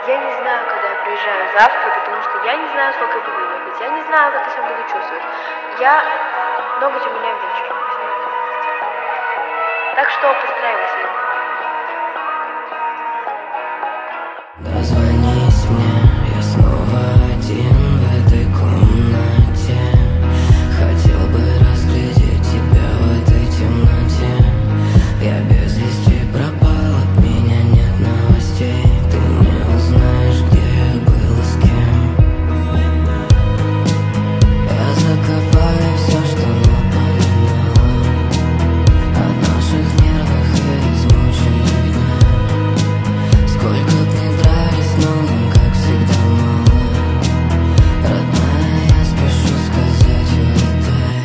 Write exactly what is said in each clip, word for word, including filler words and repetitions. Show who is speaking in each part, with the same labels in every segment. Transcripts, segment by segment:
Speaker 1: Я не знаю, когда я приезжаю завтра, потому что я не знаю, сколько я буду ехать. Я не знаю, как я себя буду чувствовать. Я много чего меняю вечером. Так что постараюсь.
Speaker 2: Дозвонись мне, я снова один в этой комнате. Хотел бы разглядеть тебя в этой темноте. Я без вести пропал, от меня нет новостей. Ты не узнаешь, где я был и с кем. Я закопаю все, что напоминало о наших нервах и измученных днях. Сколько б ни дрались, но нам, как всегда, мало. Родная, я спешу сказать, улетай.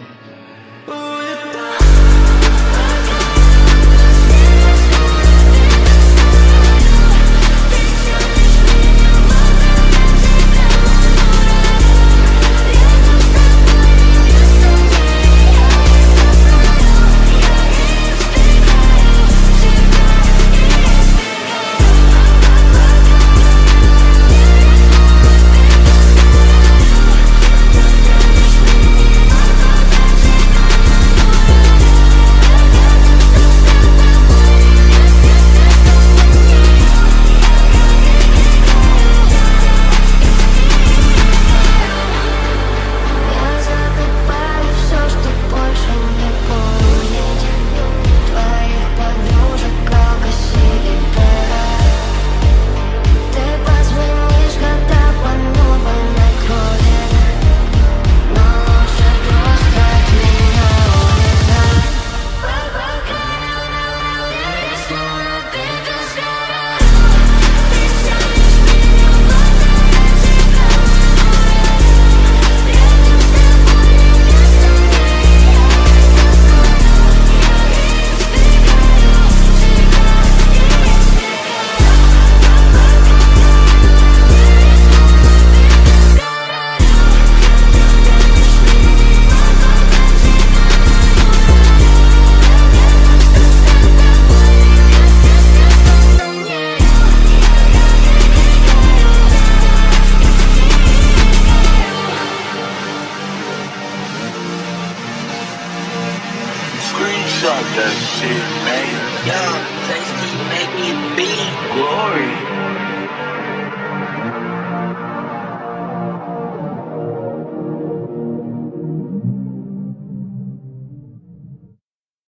Speaker 3: Screenshot that shit, man.
Speaker 4: Yo, Tasty, make me a beat.
Speaker 3: Glory.